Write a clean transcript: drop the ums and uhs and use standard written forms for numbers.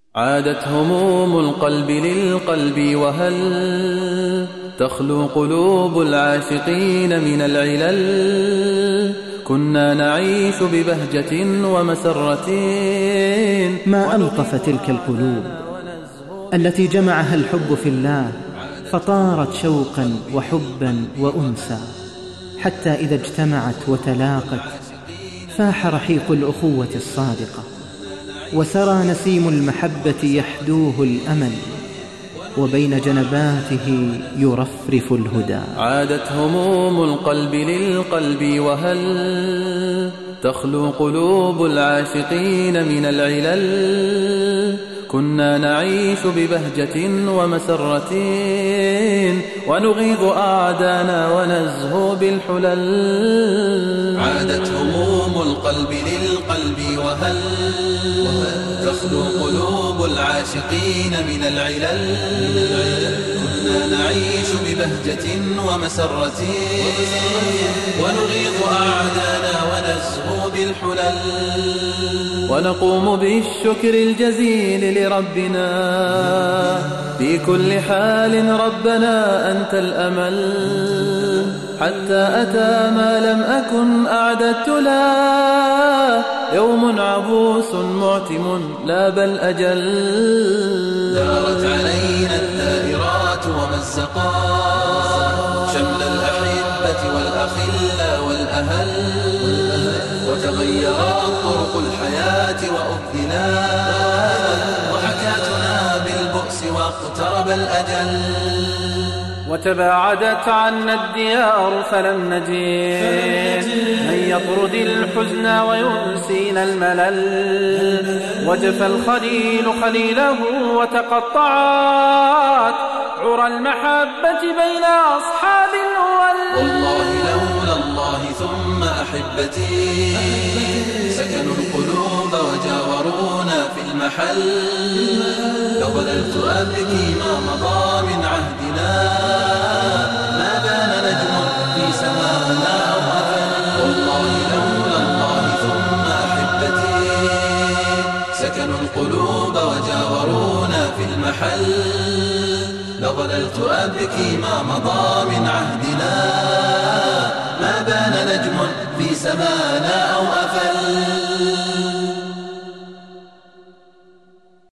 عادت هموم القلب للقلب وهل تخلو قلوب العاشقين من العلل. كنا نعيش ببهجة ومسرة. ما ألطف تلك القلوب التي جمعها الحب في الله، فطارت شوقا وحبا وأنسا، حتى إذا اجتمعت وتلاقت فاح رحيق الأخوة الصادقة، وسرى نسيم المحبة يحدوه الأمل، وبين جنباته يرفرف الهدى. عادت هموم القلب للقلب وهل تخلو قلوب العاشقين من العلل. كنا نعيش ببهجة ومسرة ونغيظ أعدانا ونزهو بالحلل. عادت هموم القلب للقلب وهل تخلو قلوب العاشقين من العلل. كنا نعيش ببهجة ومسرة ونغيظ أعدانا ونزهو بالحلل. ونقوم بالشكر الجزيل لربنا في كل حال. ربنا أنت الأمل حتى أتى ما لم أكن أعددت له. يوم عبوس معتم لا بل أجل. دارت علينا الدائرات ومزقات شمل الأحبة والأخلاء والأهل. وتغيرت طرق الحياة وأبدلت وحكاتنا بالبؤس واقترب الأجل. وتباعدت عنا الديار فلم نجد من يطرد الحزن وينسينا الملل. وجفى الخليل خليله وتقطعت عرى المحبة بين أصحاب الأول. والله لولا الله ثم أحبتي سكنوا القلوب وجاورونا في المحل. لظللت أبكي ما مضى من عهدنا، ما بان نجم في سماءنا أو أفل. والله لولا الله ثم أحبتي سكنوا القلوب وجاورونا في المحل. لظللت أبكي ما مضى من عهدنا، ما بان نجم في سمانا أو أفل.